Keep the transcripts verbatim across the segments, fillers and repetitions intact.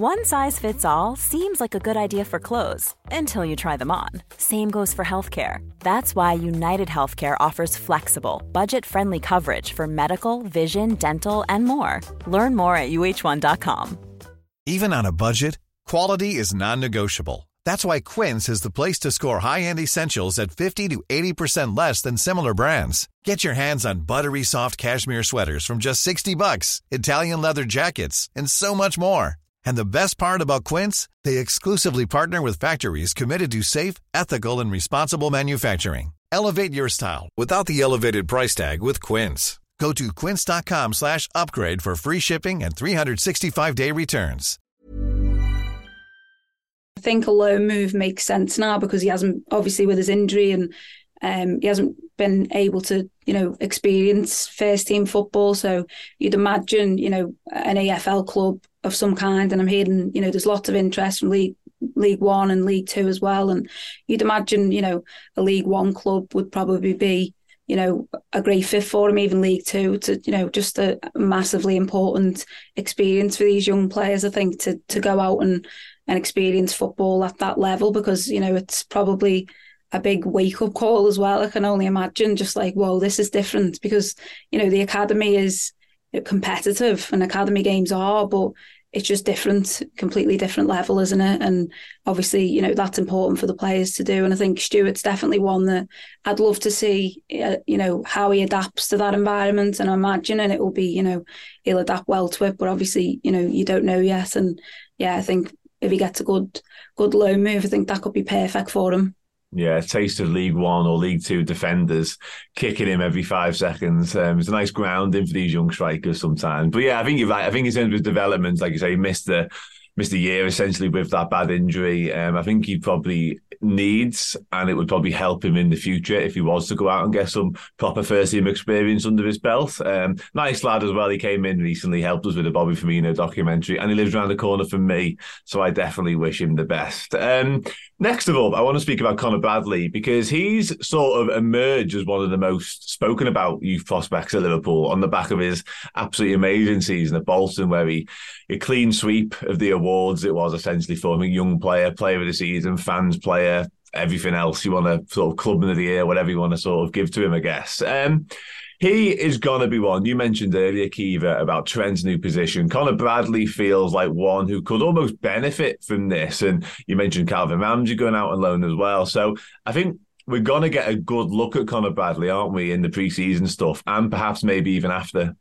One size fits all seems like a good idea for clothes until you try them on. Same goes for healthcare. That's why United Healthcare offers flexible, budget-friendly coverage for medical, vision, dental, and more. Learn more at U H one dot com. Even on a budget, quality is non-negotiable. That's why Quince is the place to score high-end essentials at fifty to eighty percent less than similar brands. Get your hands on buttery soft cashmere sweaters from just sixty bucks, Italian leather jackets, and so much more. And the best part about Quince, they exclusively partner with factories committed to safe, ethical, and responsible manufacturing. Elevate your style without the elevated price tag with Quince. Go to quince.com slash upgrade for free shipping and three sixty-five day returns. I think a loan move makes sense now because he hasn't, obviously with his injury, and um, he hasn't been able to, you know, experience first team football. So you'd imagine, you know, an A F L club of some kind, and I'm hearing, you know, there's lots of interest from League League One and League Two as well. And you'd imagine, you know, a League One club would probably be, you know, a great fit for him, even League Two. To, you know, just a massively important experience for these young players, I think, to to go out and and experience football at that level, because, you know, it's probably a big wake-up call as well. I can only imagine, just like, whoa, this is different, because, you know, the academy is competitive and academy games are, but it's just different, completely different level, isn't it? And obviously, you know, that's important for the players to do. And I think Stuart's definitely one that I'd love to see, uh, you know, how he adapts to that environment. And I imagine, and it will be, you know, he'll adapt well to it, but obviously, you know, you don't know yet. And yeah, I think if he gets a good, good loan move, I think that could be perfect for him. Yeah, a taste of League One or League Two defenders kicking him every five seconds. Um, it's a nice grounding for these young strikers sometimes. But yeah, I think you're right. I think in terms of his development, like you say, he missed the missed a year essentially with that bad injury. Um, I think he probably needs, and it would probably help him in the future if he was to go out and get some proper first team experience under his belt. Um, nice lad as well. He came in recently, helped us with the Bobby Firmino documentary, and he lives around the corner from me, so I definitely wish him the best. Um, next of all, I want to speak about Conor Bradley, because he's sort of emerged as one of the most spoken about youth prospects at Liverpool on the back of his absolutely amazing season at Bolton, where he a clean sweep of the awards it was essentially for him: young player, player of the season, fans player, everything else you want to sort of clubman of the year, whatever you want to sort of give to him, I guess. Um, he is going to be one. You mentioned earlier, Kiva, about Trent's new position. Conor Bradley feels like one who could almost benefit from this. And you mentioned Calvin Ramsey going out on loan as well. So I think we're going to get a good look at Conor Bradley, aren't we, in the pre-season stuff, and perhaps maybe even after.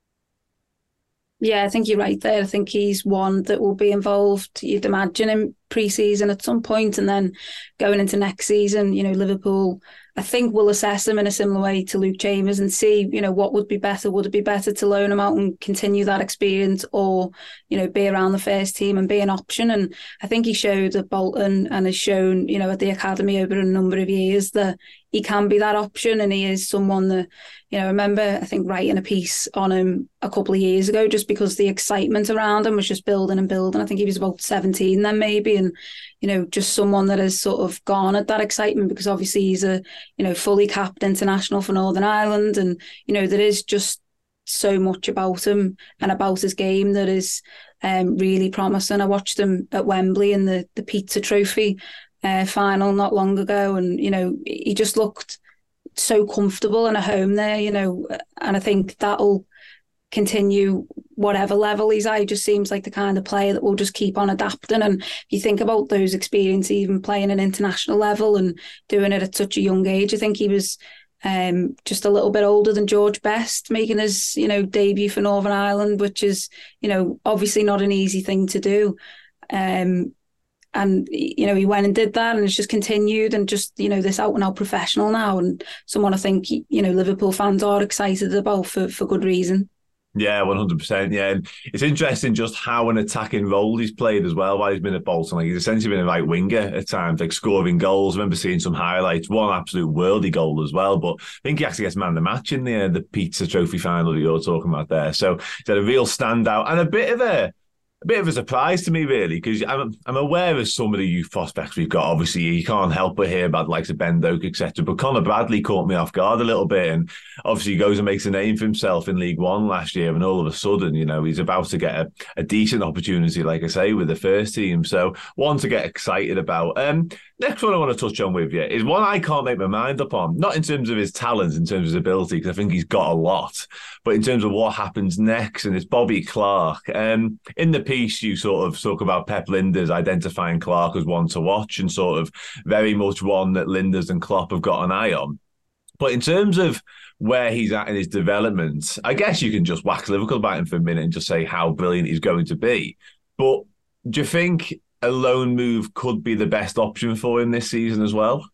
Yeah, I think you're right there. I think he's one that will be involved, you'd imagine, in pre-season at some point, and then going into next season, you know, Liverpool, I think, will assess him in a similar way to Luke Chambers and see, you know, what would be better. Would it be better to loan him out and continue that experience, or, you know, be around the first team and be an option? And I think he showed at Bolton and has shown, you know, at the academy over a number of years that he can be that option, and he is someone that, you know, I remember, I think, writing a piece on him a couple of years ago, just because the excitement around him was just building and building. I think he was about seventeen then maybe, and, you know, just someone that has sort of garnered that excitement, because obviously he's a, you know, fully capped international for Northern Ireland, and, you know, there is just so much about him and about his game that is um, really promising. I watched him at Wembley in the, the Pizza Trophy uh, final not long ago, and, you know, he just looked so comfortable and at home there, you know, and I think that'll continue whatever level he's at. He just seems like the kind of player that will just keep on adapting. And if you think about those experiences, even playing an international level and doing it at such a young age, I think he was um, just a little bit older than George Best, making his, you know, debut for Northern Ireland, which is, you know, obviously not an easy thing to do. Um, And, you know, he went and did that, and it's just continued, and just, you know, this out and out professional now, and someone I think, you know, Liverpool fans are excited about for, for good reason. Yeah, one hundred percent. Yeah. And it's interesting just how an attacking role he's played as well while he's been at Bolton. Like, he's essentially been a right winger at times, like scoring goals. I remember seeing some highlights, one absolute worldy goal as well. But I think he actually gets man of the match in the, the Pizza Trophy final that you're talking about there. So he's had a real standout and a bit of a, a bit of a surprise to me, really, because I'm I'm aware of some of the youth prospects we've got. Obviously, you can't help but hear about the likes of Ben Doak, et cetera. But Connor Bradley caught me off guard a little bit, and obviously he goes and makes a name for himself in League One last year, and all of a sudden, you know, he's about to get a, a decent opportunity, like I say, with the first team. So one to get excited about. Um, next one I want to touch on with you is one I can't make my mind up on, not in terms of his talents, in terms of his ability, because I think he's got a lot, but in terms of what happens next, and it's Bobby Clark. Um, in the piece, you sort of talk about Pep Lijnders identifying Clark as one to watch, and sort of very much one that Lijnders and Klopp have got an eye on. But in terms of where he's at in his development, I guess you can just wax lyrical about him for a minute and just say how brilliant he's going to be. But do you think a loan move could be the best option for him this season as well?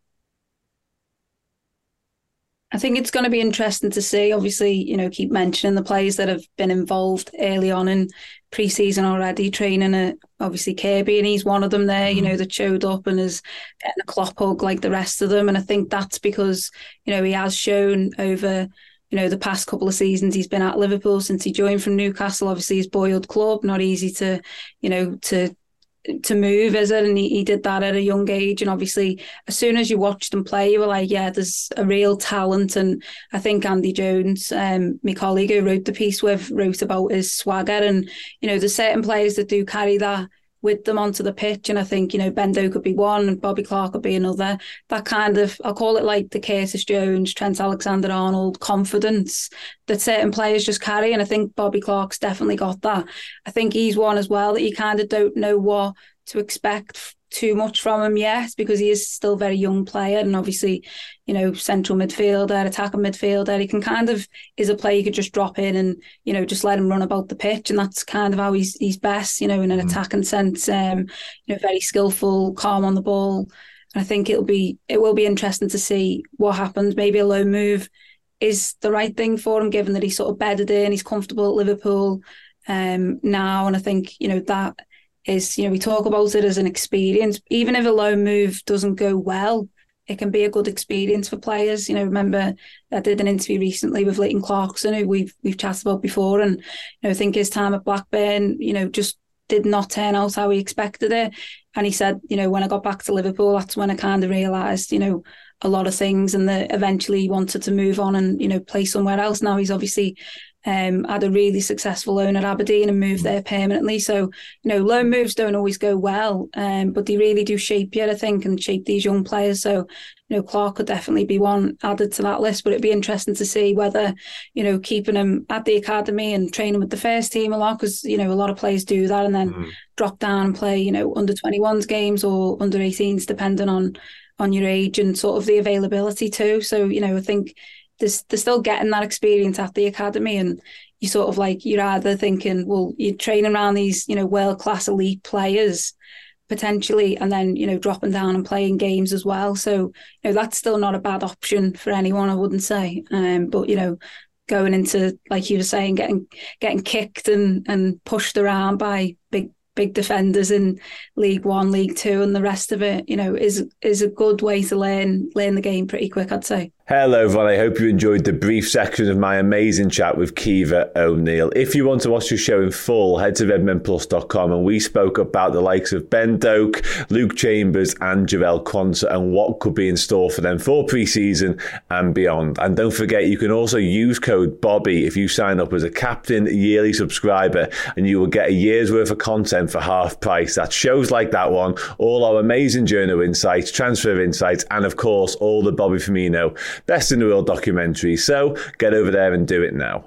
I think it's going to be interesting to see. Obviously, you know, keep mentioning the players that have been involved early on in pre-season already, training at obviously Kirby, and he's one of them there, mm. you know, that showed up and is getting a Klopp hug like the rest of them. And I think that's because, you know, he has shown over, you know, the past couple of seasons he's been at Liverpool since he joined from Newcastle, obviously his boyhood club, not easy to, you know, to to move, is it? And he, he did that at a young age. And obviously, as soon as you watched him play, you were like, yeah, there's a real talent. And I think Andy Jones, um, my colleague who wrote the piece with, wrote about his swagger. And, you know, there's certain players that do carry that with them onto the pitch. And I think, you know, Ben Doak could be one and Bobby Clark could be another. That kind of, I'll call it like the Curtis Jones, Trent Alexander-Arnold confidence that certain players just carry. And I think Bobby Clark's definitely got that. I think he's one as well that you kind of don't know what to expect too much from him yet, because he is still a very young player, and obviously, you know, central midfielder, attacking midfielder, he can kind of is a player you could just drop in and, you know, just let him run about the pitch, and that's kind of how he's he's best, you know, in an mm. attacking sense. Um, you know, very skillful, calm on the ball. And I think it'll be it will be interesting to see what happens. Maybe a loan move is the right thing for him, given that he's sort of bedded in, he's comfortable at Liverpool um, now, and I think, you know, that is, you know, we talk about it as an experience. Even if a loan move doesn't go well, it can be a good experience for players. You know, remember I did an interview recently with Leighton Clarkson, who we've we've chatted about before, and, you know, I think his time at Blackburn, you know, just did not turn out how he expected it. And he said, you know, when I got back to Liverpool, that's when I kind of realised, you know, a lot of things, and that eventually he wanted to move on and, you know, play somewhere else. Now he's obviously Um, had a really successful loan at Aberdeen and moved there permanently. So, you know, loan moves don't always go well, um, but they really do shape you, I think, and shape these young players. So, you know, Clark could definitely be one added to that list, but it'd be interesting to see whether, you know, keeping him at the academy and training with the first team a lot, because, you know, a lot of players do that and then mm. drop down and play, you know, under twenty-ones games or under eighteens, depending on, on your age and sort of the availability too. So, you know, I think There's, they're still getting that experience at the academy, and you sort of like, you're either thinking, well, you're training around these, you know, world-class elite players potentially, and then, you know, dropping down and playing games as well. So, you know, that's still not a bad option for anyone, I wouldn't say. Um, but, you know, going into, like you were saying, getting getting kicked and, and pushed around by big big defenders in League One, League Two, and the rest of it, you know, is is a good way to learn learn the game pretty quick, I'd say. Hello, everyone. I hope you enjoyed the brief section of my amazing chat with Caoimhe O'Neill. If you want to watch the show in full, head to redmen plus dot com, and we spoke about the likes of Ben Doak, Luke Chambers and Jarell Quansah and what could be in store for them for pre-season and beyond. And don't forget, you can also use code Bobby if you sign up as a Captain yearly subscriber, and you will get a year's worth of content for half price. That's shows like that one, all our amazing journal insights, transfer insights, and of course, all the Bobby Firmino Best in the World documentary. So get over there and do it now.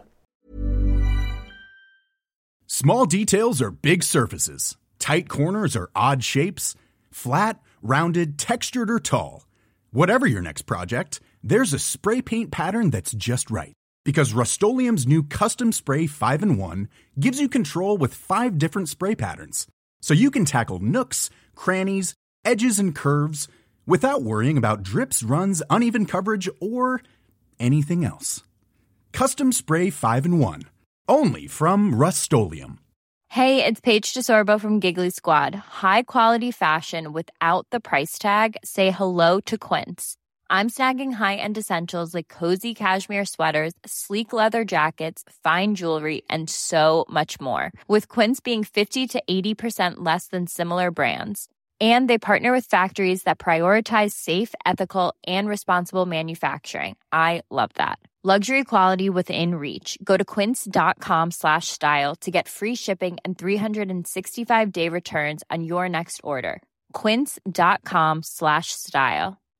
Small details are big surfaces. Tight corners are odd shapes. Flat, rounded, textured, or tall. Whatever your next project, there's a spray paint pattern that's just right. Because Rust-Oleum's new Custom Spray five in one gives you control with five different spray patterns. So you can tackle nooks, crannies, edges, and curves without worrying about drips, runs, uneven coverage, or anything else. Custom Spray five in one. Only from Rust-Oleum. Hey, it's Paige DeSorbo from Giggly Squad. High quality fashion without the price tag. Say hello to Quince. I'm snagging high-end essentials like cozy cashmere sweaters, sleek leather jackets, fine jewelry, and so much more. With Quince being fifty to eighty percent less than similar brands. And they partner with factories that prioritize safe, ethical, and responsible manufacturing. I love that. Luxury quality within reach. Go to quince.com slash style to get free shipping and three sixty-five day returns on your next order. Quince.com slash style.